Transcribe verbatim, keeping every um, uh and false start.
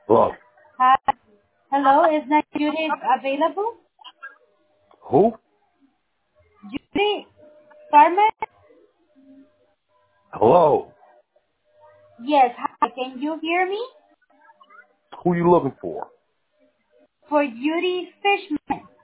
Hello. Hi. Hello, is that Judy available? Who? Judy Carmen? Hello. Yes, hi. Can you hear me? Who you looking for? For Judy Fishman.